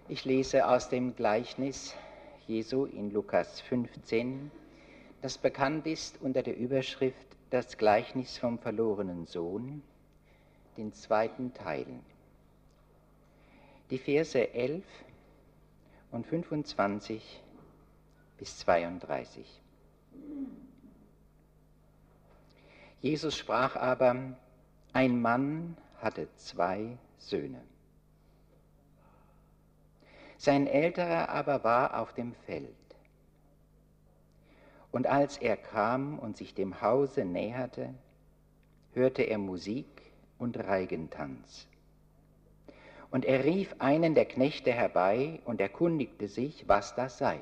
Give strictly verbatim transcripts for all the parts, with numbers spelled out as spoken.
Ich lese aus dem Gleichnis Jesu in Lukas fünfzehn, das bekannt ist unter der Überschrift Das Gleichnis vom verlorenen Sohn, den zweiten Teil. Die Verse elf und fünfundzwanzig bis zweiunddreißig. Jesus sprach aber: Ein Mann hatte zwei Söhne. Sein älterer aber war auf dem Feld. Und als er kam und sich dem Hause näherte, hörte er Musik und Reigentanz. Und er rief einen der Knechte herbei und erkundigte sich, was das sei.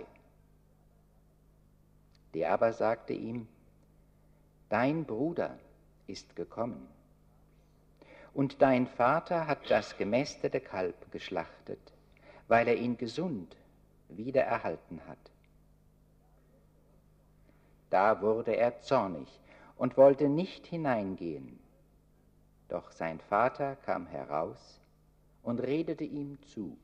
Der aber sagte ihm: Dein Bruder ist gekommen, und dein Vater hat das gemästete Kalb geschlachtet, weil er ihn gesund wiedererhalten hat. Da wurde er zornig und wollte nicht hineingehen. Doch sein Vater kam heraus und redete ihm zu.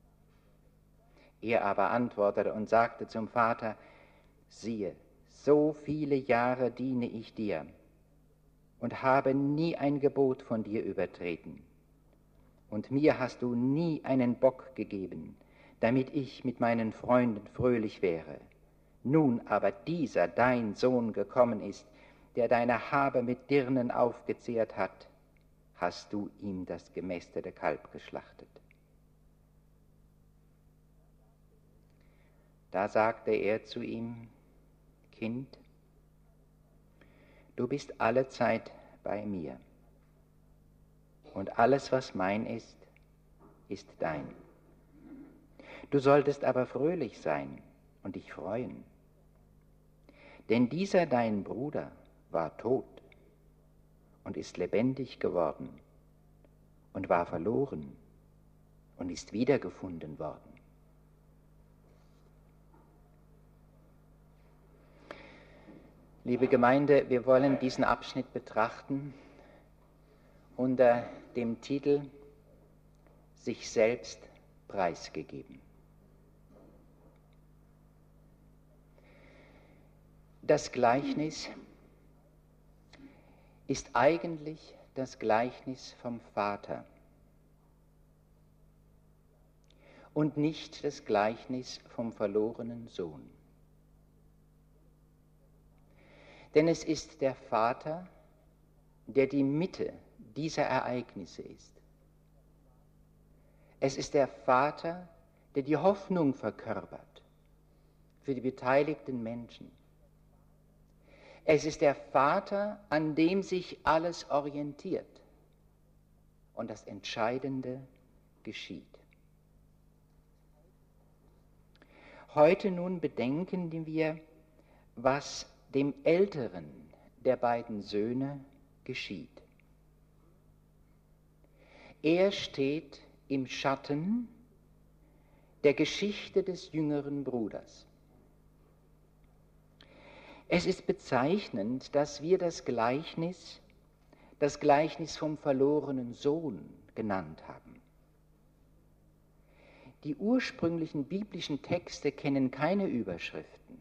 Er aber antwortete und sagte zum Vater: Siehe, so viele Jahre diene ich dir und habe nie ein Gebot von dir übertreten. Und mir hast du nie einen Bock gegeben, damit ich mit meinen Freunden fröhlich wäre. Nun aber dieser dein Sohn gekommen ist, der deine Habe mit Dirnen aufgezehrt hat, hast du ihm das gemästete Kalb geschlachtet. Da sagte er zu ihm: Kind, du bist allezeit bei mir, und alles, was mein ist, ist dein. Du solltest aber fröhlich sein und dich freuen, denn dieser dein Bruder war tot und ist lebendig geworden und war verloren und ist wiedergefunden worden. Liebe Gemeinde, wir wollen diesen Abschnitt betrachten unter dem Titel Sich selbst preisgegeben. Das Gleichnis ist eigentlich das Gleichnis vom Vater und nicht das Gleichnis vom verlorenen Sohn. Denn es ist der Vater, der die Mitte dieser Ereignisse ist. Es ist der Vater, der die Hoffnung verkörpert für die beteiligten Menschen. Es ist der Vater, an dem sich alles orientiert und das Entscheidende geschieht. Heute nun bedenken wir, was dem älteren der beiden Söhne geschieht. Er steht im Schatten der Geschichte des jüngeren Bruders. Es ist bezeichnend, dass wir das Gleichnis, das Gleichnis vom verlorenen Sohn genannt haben. Die ursprünglichen biblischen Texte kennen keine Überschriften.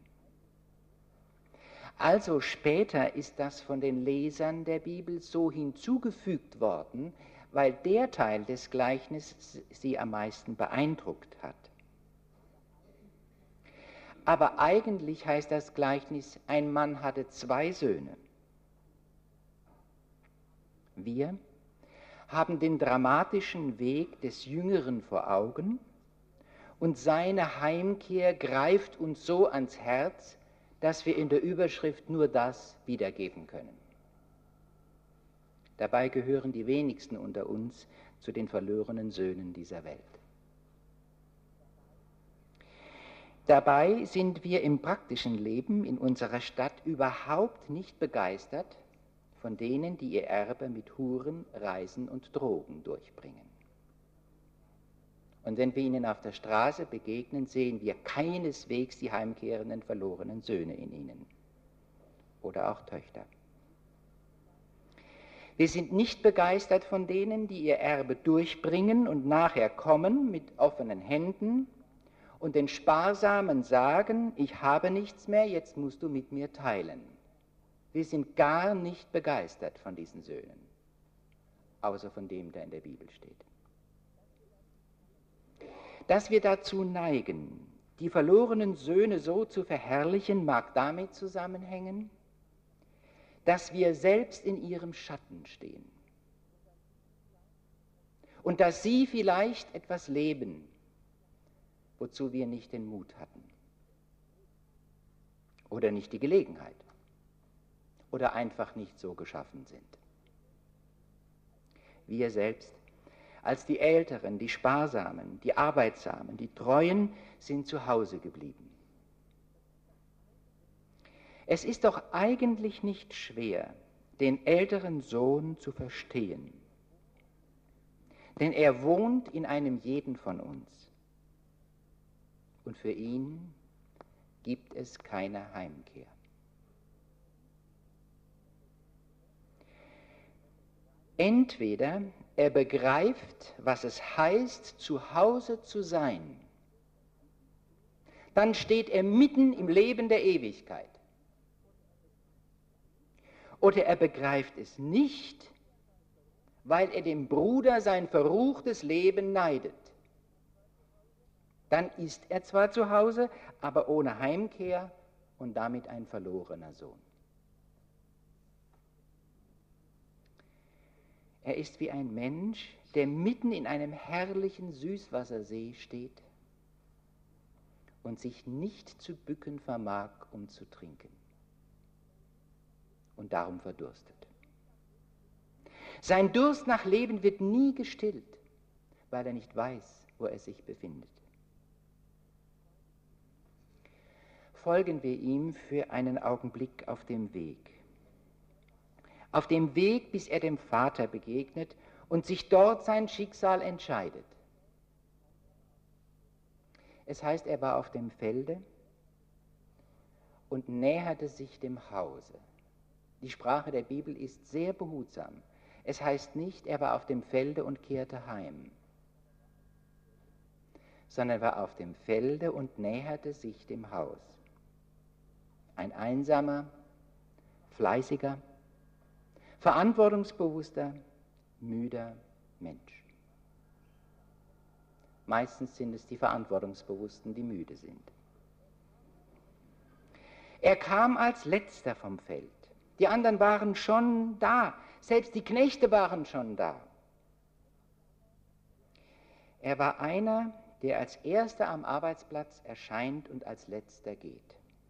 Also später ist das von den Lesern der Bibel so hinzugefügt worden, weil der Teil des Gleichnisses sie am meisten beeindruckt hat. Aber eigentlich heißt das Gleichnis: Ein Mann hatte zwei Söhne. Wir haben den dramatischen Weg des Jüngeren vor Augen und seine Heimkehr greift uns so ans Herz, dass wir in der Überschrift nur das wiedergeben können. Dabei gehören die wenigsten unter uns zu den verlorenen Söhnen dieser Welt. Dabei sind wir im praktischen Leben in unserer Stadt überhaupt nicht begeistert von denen, die ihr Erbe mit Huren, Reisen und Drogen durchbringen. Und wenn wir ihnen auf der Straße begegnen, sehen wir keineswegs die heimkehrenden verlorenen Söhne in ihnen oder auch Töchter. Wir sind nicht begeistert von denen, die ihr Erbe durchbringen und nachher kommen mit offenen Händen und den Sparsamen sagen, ich habe nichts mehr, jetzt musst du mit mir teilen. Wir sind gar nicht begeistert von diesen Söhnen, außer von dem, der in der Bibel steht. Dass wir dazu neigen, die verlorenen Söhne so zu verherrlichen, mag damit zusammenhängen, dass wir selbst in ihrem Schatten stehen und dass sie vielleicht etwas leben, wozu wir nicht den Mut hatten oder nicht die Gelegenheit oder einfach nicht so geschaffen sind. Wir selbst, als die Älteren, die Sparsamen, die Arbeitsamen, die Treuen, sind zu Hause geblieben. Es ist doch eigentlich nicht schwer, den älteren Sohn zu verstehen, denn er wohnt in einem jeden von uns und für ihn gibt es keine Heimkehr. Entweder er begreift, was es heißt, zu Hause zu sein, dann steht er mitten im Leben der Ewigkeit. Oder er begreift es nicht, weil er dem Bruder sein verruchtes Leben neidet. Dann ist er zwar zu Hause, aber ohne Heimkehr und damit ein verlorener Sohn. Er ist wie ein Mensch, der mitten in einem herrlichen Süßwassersee steht und sich nicht zu bücken vermag, um zu trinken. Und darum verdurstet. Sein Durst nach Leben wird nie gestillt, weil er nicht weiß, wo er sich befindet. Folgen wir ihm für einen Augenblick auf dem Weg. Auf dem Weg, bis er dem Vater begegnet und sich dort sein Schicksal entscheidet. Es heißt, er war auf dem Felde und näherte sich dem Hause. Die Sprache der Bibel ist sehr behutsam. Es heißt nicht, er war auf dem Felde und kehrte heim, sondern er war auf dem Felde und näherte sich dem Haus. Ein einsamer, fleißiger, verantwortungsbewusster, müder Mensch. Meistens sind es die Verantwortungsbewussten, die müde sind. Er kam als Letzter vom Feld. Die anderen waren schon da, selbst die Knechte waren schon da. Er war einer, der als Erster am Arbeitsplatz erscheint und als Letzter geht.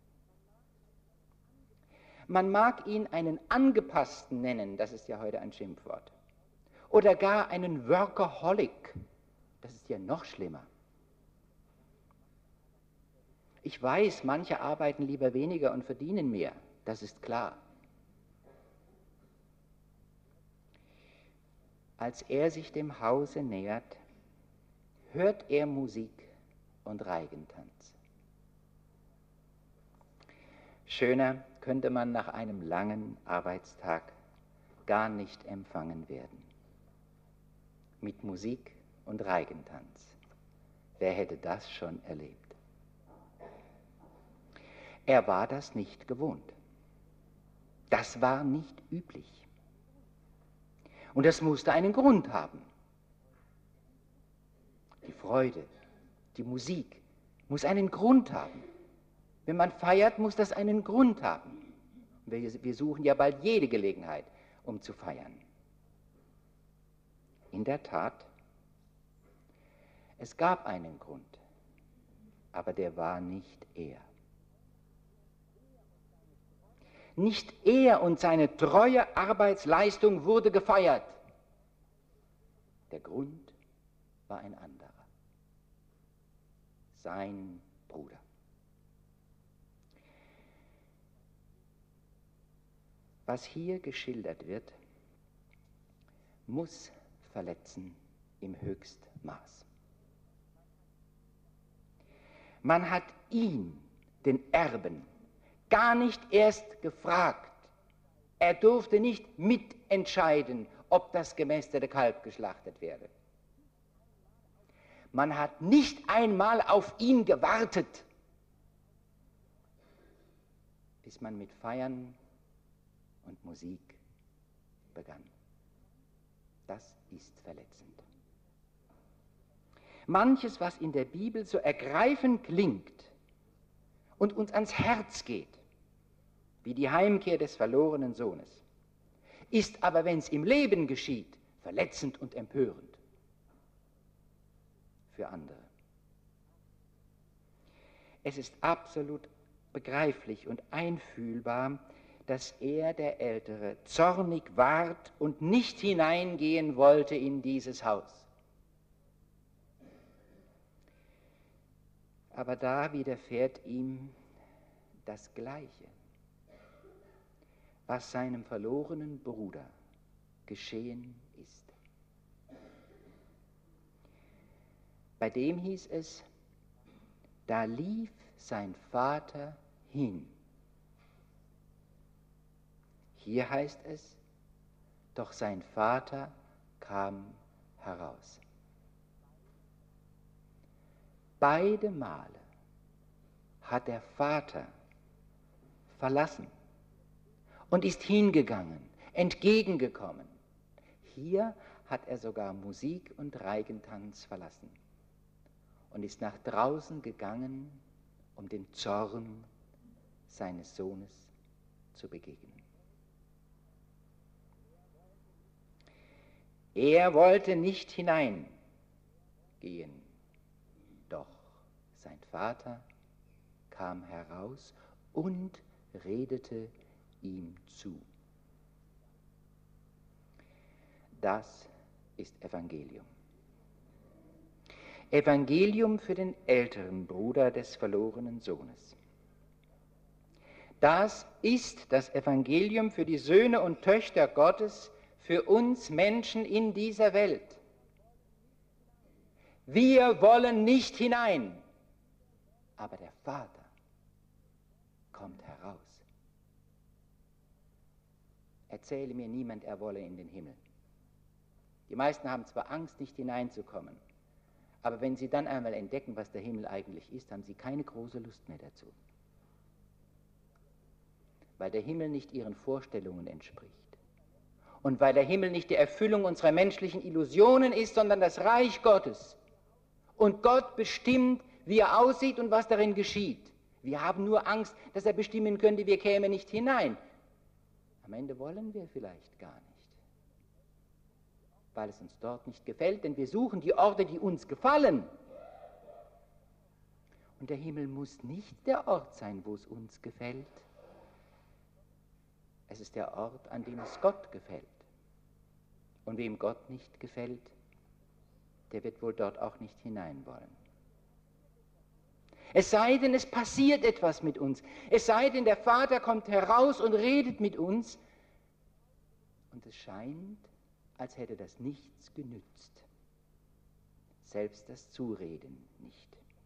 Man mag ihn einen Angepassten nennen, das ist ja heute ein Schimpfwort, oder gar einen Workaholic, das ist ja noch schlimmer. Ich weiß, manche arbeiten lieber weniger und verdienen mehr, das ist klar. Als er sich dem Hause nähert, hört er Musik und Reigentanz. Schöner könnte man nach einem langen Arbeitstag gar nicht empfangen werden. Mit Musik und Reigentanz. Wer hätte das schon erlebt? Er war das nicht gewohnt. Das war nicht üblich. Und das musste einen Grund haben. Die Freude, die Musik muss einen Grund haben. Wenn man feiert, muss das einen Grund haben. Wir, wir suchen ja bald jede Gelegenheit, um zu feiern. In der Tat, es gab einen Grund, aber der war nicht er. Nicht er und seine treue Arbeitsleistung wurde gefeiert. Der Grund war ein anderer. Sein Bruder. Was hier geschildert wird, muss verletzen im Höchstmaß. Man hat ihn, den Erben, gar nicht erst gefragt, Er durfte nicht mitentscheiden, ob das gemästete Kalb geschlachtet werde. Man hat nicht einmal auf ihn gewartet, bis man mit Feiern und Musik begann. Das ist verletzend. Manches, was in der Bibel so ergreifend klingt und uns ans Herz geht, wie die Heimkehr des verlorenen Sohnes, ist aber, wenn es im Leben geschieht, verletzend und empörend für andere. Es ist absolut begreiflich und einfühlbar, dass er, der Ältere, zornig ward und nicht hineingehen wollte in dieses Haus. Aber da widerfährt ihm das Gleiche, was seinem verlorenen Bruder geschehen ist. Bei dem hieß es, da lief sein Vater hin. Hier heißt es, doch sein Vater kam heraus. Beide Male hat der Vater verlassen und ist hingegangen, entgegengekommen. Hier hat er sogar Musik und Reigentanz verlassen und ist nach draußen gegangen, um dem Zorn seines Sohnes zu begegnen. Er wollte nicht hineingehen, doch sein Vater kam heraus und redete ihm zu. Das ist Evangelium. Evangelium für den älteren Bruder des verlorenen Sohnes. Das ist das Evangelium für die Söhne und Töchter Gottes, für uns Menschen in dieser Welt. Wir wollen nicht hinein, aber der Vater kommt heraus. Erzähle mir niemand, er wolle in den Himmel. Die meisten haben zwar Angst, nicht hineinzukommen, aber wenn sie dann einmal entdecken, was der Himmel eigentlich ist, haben sie keine große Lust mehr dazu. Weil der Himmel nicht ihren Vorstellungen entspricht. Und weil der Himmel nicht die Erfüllung unserer menschlichen Illusionen ist, sondern das Reich Gottes. Und Gott bestimmt, wie er aussieht und was darin geschieht. Wir haben nur Angst, dass er bestimmen könnte, wir kämen nicht hinein. Am Ende wollen wir vielleicht gar nicht, weil es uns dort nicht gefällt, denn wir suchen die Orte, die uns gefallen. Und der Himmel muss nicht der Ort sein, wo es uns gefällt. Es ist der Ort, an dem es Gott gefällt. Und wem Gott nicht gefällt, der wird wohl dort auch nicht hinein wollen. Es sei denn, es passiert etwas mit uns. Es sei denn, der Vater kommt heraus und redet mit uns. Und es scheint, als hätte das nichts genützt. Selbst das Zureden nicht.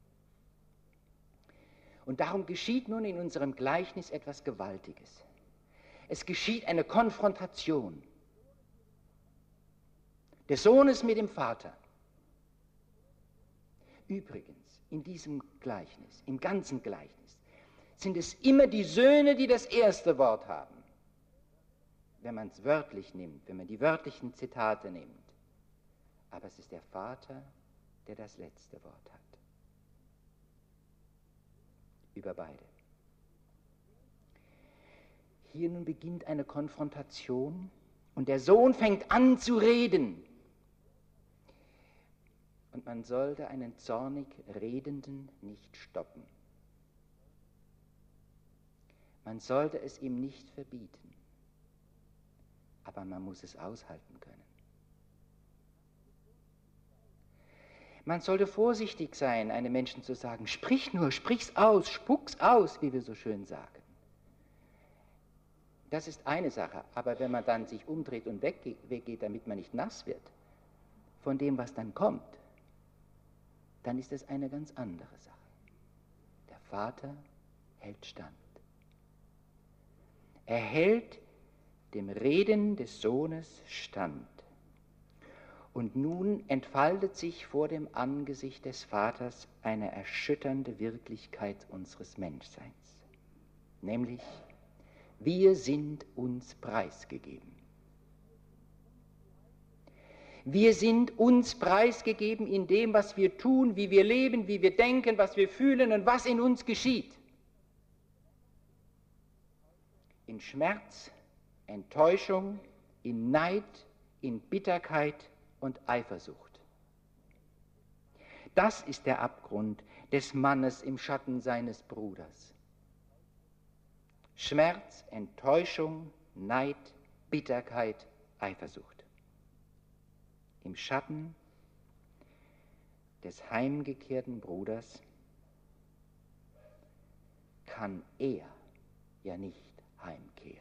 Und darum geschieht nun in unserem Gleichnis etwas Gewaltiges. Es geschieht eine Konfrontation des Sohnes mit dem Vater. Übrigens, in diesem Gleichnis, im ganzen Gleichnis, sind es immer die Söhne, die das erste Wort haben. Wenn man es wörtlich nimmt, wenn man die wörtlichen Zitate nimmt. Aber es ist der Vater, der das letzte Wort hat. Über beide. Hier nun beginnt eine Konfrontation und der Sohn fängt an zu reden. Und man sollte einen zornig Redenden nicht stoppen. Man sollte es ihm nicht verbieten, aber man muss es aushalten können. Man sollte vorsichtig sein, einem Menschen zu sagen, sprich nur, sprich's aus, spuck's aus, wie wir so schön sagen. Das ist eine Sache, aber wenn man dann sich umdreht und weggeht, weggeht, damit man nicht nass wird, von dem, was dann kommt, dann ist es eine ganz andere Sache. Der Vater hält stand. Er hält dem Reden des Sohnes stand. Und nun entfaltet sich vor dem Angesicht des Vaters eine erschütternde Wirklichkeit unseres Menschseins, nämlich wir sind uns preisgegeben. Wir sind uns preisgegeben in dem, was wir tun, wie wir leben, wie wir denken, was wir fühlen und was in uns geschieht. In Schmerz, Enttäuschung, in Neid, in Bitterkeit und Eifersucht. Das ist der Abgrund des Mannes im Schatten seines Bruders. Schmerz, Enttäuschung, Neid, Bitterkeit, Eifersucht. Im Schatten des heimgekehrten Bruders kann er ja nicht heimkehren.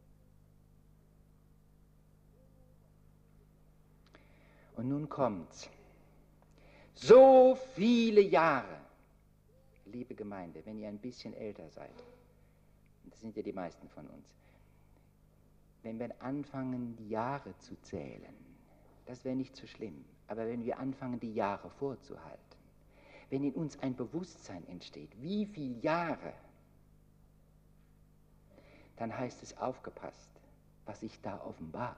Und nun kommt's. So viele Jahre, liebe Gemeinde, wenn ihr ein bisschen älter seid, und das sind ja die meisten von uns, wenn wir anfangen, die Jahre zu zählen, das wäre nicht so schlimm, aber wenn wir anfangen, die Jahre vorzuhalten, wenn in uns ein Bewusstsein entsteht, wie viele Jahre, dann heißt es aufgepasst, was sich da offenbart.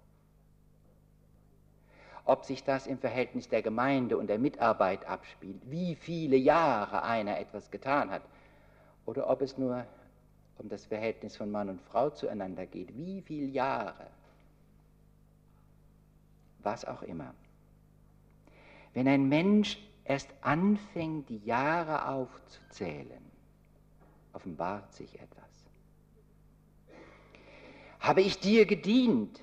Ob sich das im Verhältnis der Gemeinde und der Mitarbeit abspielt, wie viele Jahre einer etwas getan hat, oder ob es nur um das Verhältnis von Mann und Frau zueinander geht, wie viele Jahre, was auch immer. Wenn ein Mensch erst anfängt, die Jahre aufzuzählen, offenbart sich etwas. Habe ich dir gedient?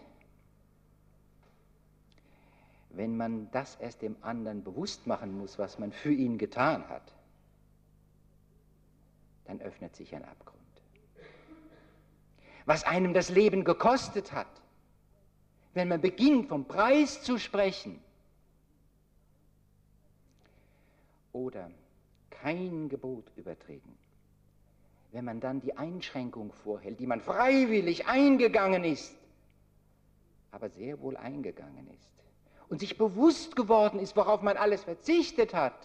Wenn man das erst dem anderen bewusst machen muss, was man für ihn getan hat, dann öffnet sich ein Abgrund. Was einem das Leben gekostet hat, wenn man beginnt, vom Preis zu sprechen, oder kein Gebot übertreten, wenn man dann die Einschränkung vorhält, die man freiwillig eingegangen ist, aber sehr wohl eingegangen ist, und sich bewusst geworden ist, worauf man alles verzichtet hat.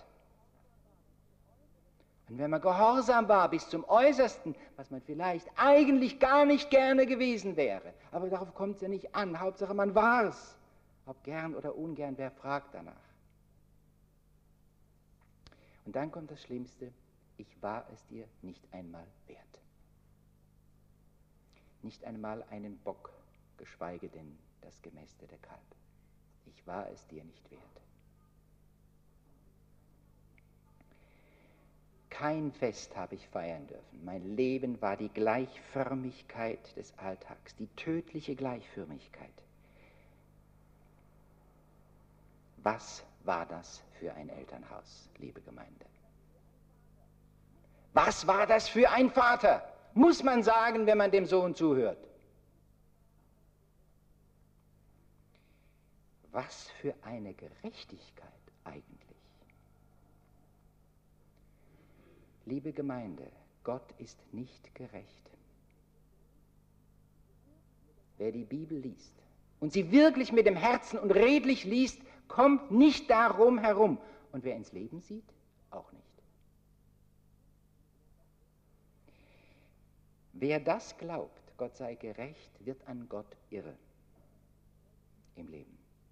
Und wenn man gehorsam war bis zum Äußersten, was man vielleicht eigentlich gar nicht gerne gewesen wäre, aber darauf kommt es ja nicht an, Hauptsache man war es, ob gern oder ungern, wer fragt danach. Und dann kommt das Schlimmste, ich war es dir nicht einmal wert. Nicht einmal einen Bock, geschweige denn das gemästete Kalb. Ich war es dir nicht wert. Kein Fest habe ich feiern dürfen. Mein Leben war die Gleichförmigkeit des Alltags, die tödliche Gleichförmigkeit. Was war das für ein Elternhaus, liebe Gemeinde? Was war das für ein Vater, muss man sagen, wenn man dem Sohn zuhört. Was für eine Gerechtigkeit eigentlich. Liebe Gemeinde, Gott ist nicht gerecht. Wer die Bibel liest und sie wirklich mit dem Herzen und redlich liest, kommt nicht darum herum. Und wer ins Leben sieht, auch nicht. Wer das glaubt, Gott sei gerecht, wird an Gott irre im Leben.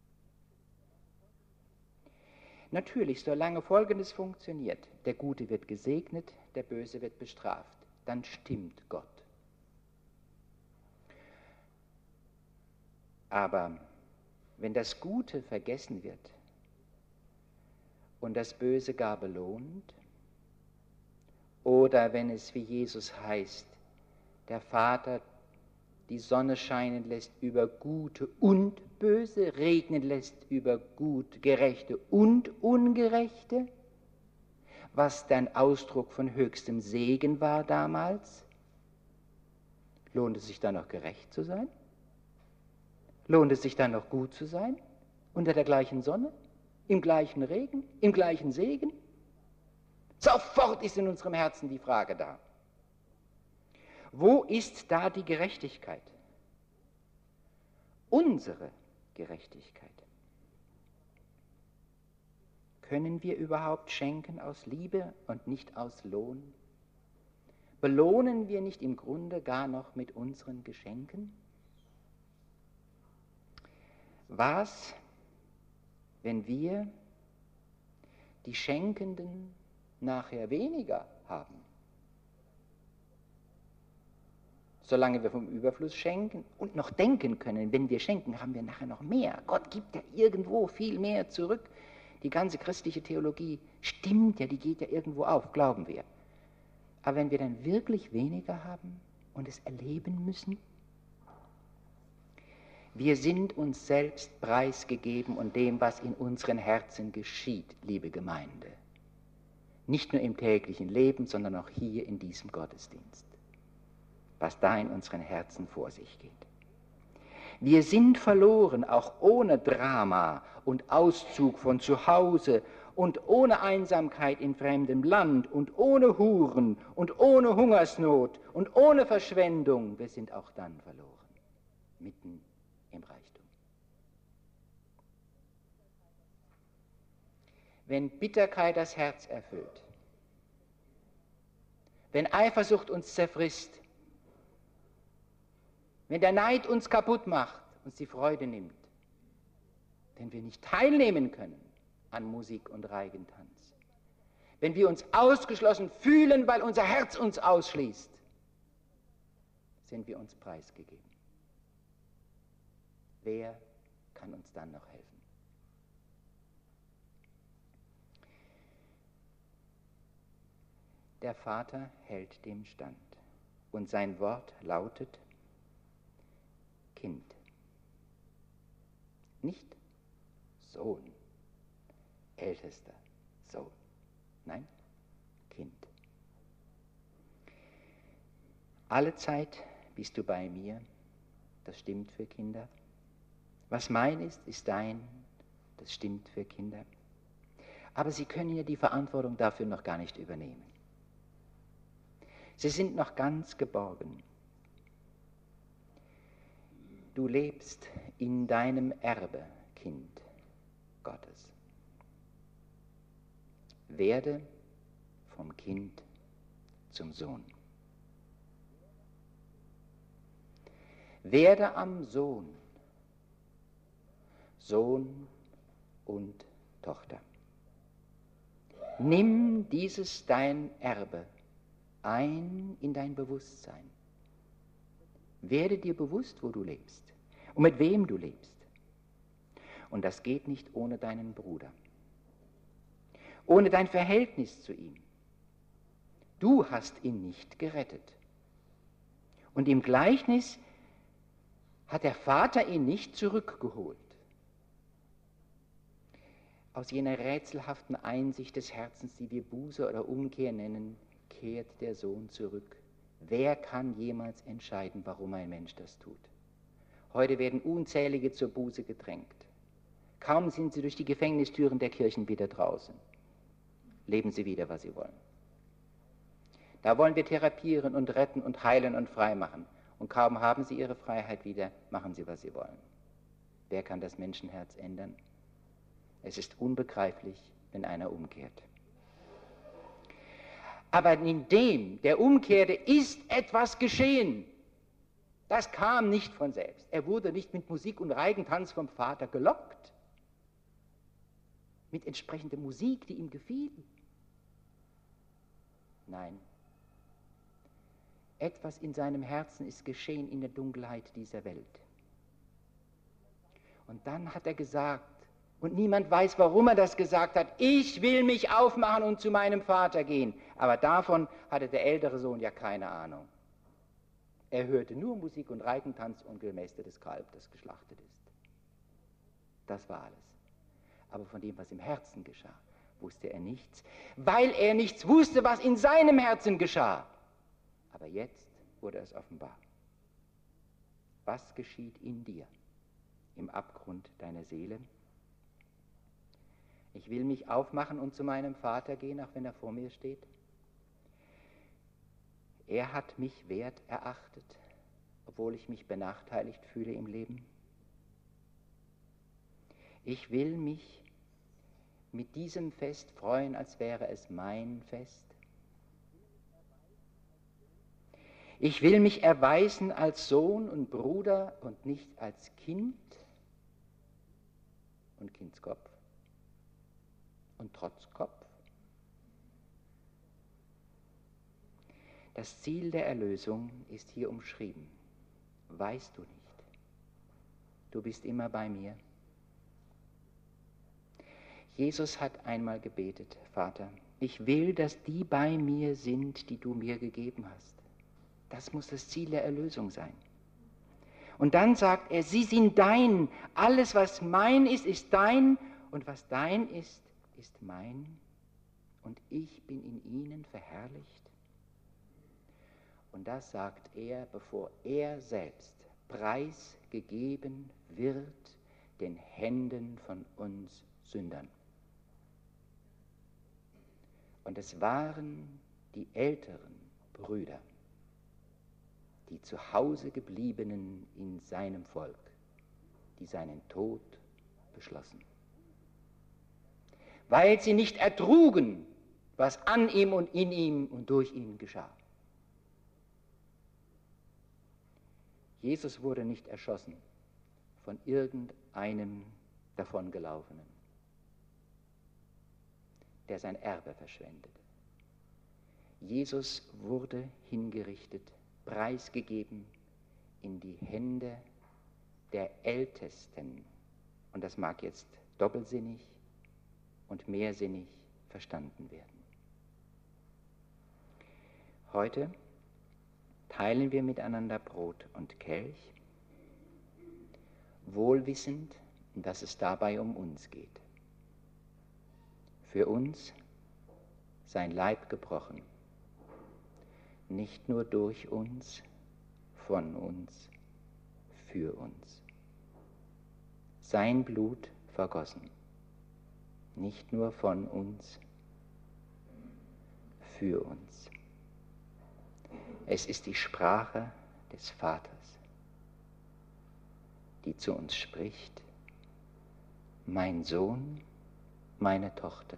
Natürlich, solange Folgendes funktioniert, der Gute wird gesegnet, der Böse wird bestraft, dann stimmt Gott. Aber wenn das Gute vergessen wird und das Böse gar belohnt, oder wenn es, wie Jesus heißt, der Vater die Sonne scheinen lässt über Gute und Böse, regnen lässt über Gut, Gerechte und Ungerechte, was dann Ausdruck von höchstem Segen war damals. Lohnt es sich dann noch gerecht zu sein? Lohnt es sich dann noch gut zu sein? Unter der gleichen Sonne? Im gleichen Regen? Im gleichen Segen? Sofort ist in unserem Herzen die Frage da. Wo ist da die Gerechtigkeit? unsere Gerechtigkeit. Können wir überhaupt schenken aus Liebe und nicht aus Lohn? Belohnen wir nicht im Grunde gar noch mit unseren Geschenken? Was, wenn wir die Schenkenden nachher weniger haben? Solange wir vom Überfluss schenken und noch denken können, wenn wir schenken, haben wir nachher noch mehr. Gott gibt ja irgendwo viel mehr zurück. Die ganze christliche Theologie stimmt ja, die geht ja irgendwo auf, glauben wir. Aber wenn wir dann wirklich weniger haben und es erleben müssen, wir sind uns selbst preisgegeben und dem, was in unseren Herzen geschieht, liebe Gemeinde. Nicht nur im täglichen Leben, sondern auch hier in diesem Gottesdienst. Was da in unseren Herzen vor sich geht. Wir sind verloren, auch ohne Drama und Auszug von zu Hause und ohne Einsamkeit in fremdem Land und ohne Huren und ohne Hungersnot und ohne Verschwendung. Wir sind auch dann verloren, mitten im Reichtum. Wenn Bitterkeit das Herz erfüllt, wenn Eifersucht uns zerfrisst, wenn der Neid uns kaputt macht, uns die Freude nimmt, wenn wir nicht teilnehmen können an Musik und Reigentanz, wenn wir uns ausgeschlossen fühlen, weil unser Herz uns ausschließt, sind wir uns preisgegeben. Wer kann uns dann noch helfen? Der Vater hält dem Stand und sein Wort lautet Kind. Nicht Sohn, ältester Sohn. Nein, Kind. Alle Zeit bist du bei mir, das stimmt für Kinder. Was mein ist, ist dein, das stimmt für Kinder. Aber sie können ja die Verantwortung dafür noch gar nicht übernehmen. Sie sind noch ganz geborgen. Du lebst in deinem Erbe, Kind Gottes. Werde vom Kind zum Sohn. Werde am Sohn, Sohn und Tochter. Nimm dieses dein Erbe ein in dein Bewusstsein. Werde dir bewusst, wo du lebst und mit wem du lebst. Und das geht nicht ohne deinen Bruder, ohne dein Verhältnis zu ihm. Du hast ihn nicht gerettet. Und im Gleichnis hat der Vater ihn nicht zurückgeholt. Aus jener rätselhaften Einsicht des Herzens, die wir Buße oder Umkehr nennen, kehrt der Sohn zurück. Wer kann jemals entscheiden, warum ein Mensch das tut? Heute werden Unzählige zur Buße gedrängt. Kaum sind sie durch die Gefängnistüren der Kirchen wieder draußen, leben sie wieder, was sie wollen. Da wollen wir therapieren und retten und heilen und frei machen. Und kaum haben sie ihre Freiheit wieder, machen sie, was sie wollen. Wer kann das Menschenherz ändern? Es ist unbegreiflich, wenn einer umkehrt. Aber in dem, der umkehrte, ist etwas geschehen. Das kam nicht von selbst. Er wurde nicht mit Musik und Reigentanz vom Vater gelockt, mit entsprechender Musik, die ihm gefiel. Nein, etwas in seinem Herzen ist geschehen in der Dunkelheit dieser Welt. Und dann hat er gesagt, und niemand weiß, warum er das gesagt hat, ich will mich aufmachen und zu meinem Vater gehen. Aber davon hatte der ältere Sohn ja keine Ahnung. Er hörte nur Musik und Reigentanz und gemästetes Kalb, das geschlachtet ist. Das war alles. Aber von dem, was im Herzen geschah, wusste er nichts, weil er nichts wusste, was in seinem Herzen geschah. Aber jetzt wurde es offenbar. Was geschieht in dir, im Abgrund deiner Seele? Ich will mich aufmachen und zu meinem Vater gehen, auch wenn er vor mir steht. Er hat mich wert erachtet, obwohl ich mich benachteiligt fühle im Leben. Ich will mich mit diesem Fest freuen, als wäre es mein Fest. Ich will mich erweisen als Sohn und Bruder und nicht als Kind und Kindskopf und Trotzkopf. Das Ziel der Erlösung ist hier umschrieben. Weißt du nicht? Du bist immer bei mir. Jesus hat einmal gebetet, Vater, ich will, dass die bei mir sind, die du mir gegeben hast. Das muss das Ziel der Erlösung sein. Und dann sagt er, sie sind dein. Alles, was mein ist, ist dein. Und was dein ist, ist mein. Und ich bin in ihnen verherrlicht. Und das sagt er, bevor er selbst preisgegeben wird den Händen von uns Sündern. Und es waren die älteren Brüder, die zu Hause gebliebenen in seinem Volk, die seinen Tod beschlossen. Weil sie nicht ertrugen, was an ihm und in ihm und durch ihn geschah. Jesus wurde nicht erschossen von irgendeinem davongelaufenen, der sein Erbe verschwendete. Jesus wurde hingerichtet, preisgegeben in die Hände der Ältesten. Und das mag jetzt doppelsinnig und mehrsinnig verstanden werden. Heute teilen wir miteinander Brot und Kelch, wohlwissend, dass es dabei um uns geht. Für uns sein Leib gebrochen, nicht nur durch uns, von uns, für uns. Sein Blut vergossen, nicht nur von uns, für uns. Es ist die Sprache des Vaters, die zu uns spricht, mein Sohn, meine Tochter,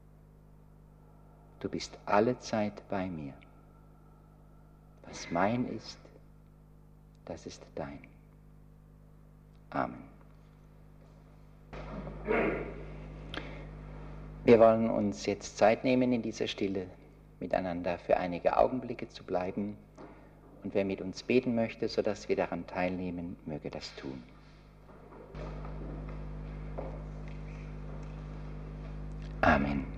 du bist allezeit bei mir. Was mein ist, das ist dein. Amen. Wir wollen uns jetzt Zeit nehmen, in dieser Stille miteinander für einige Augenblicke zu bleiben. Und wer mit uns beten möchte, sodass wir daran teilnehmen, möge das tun. Amen.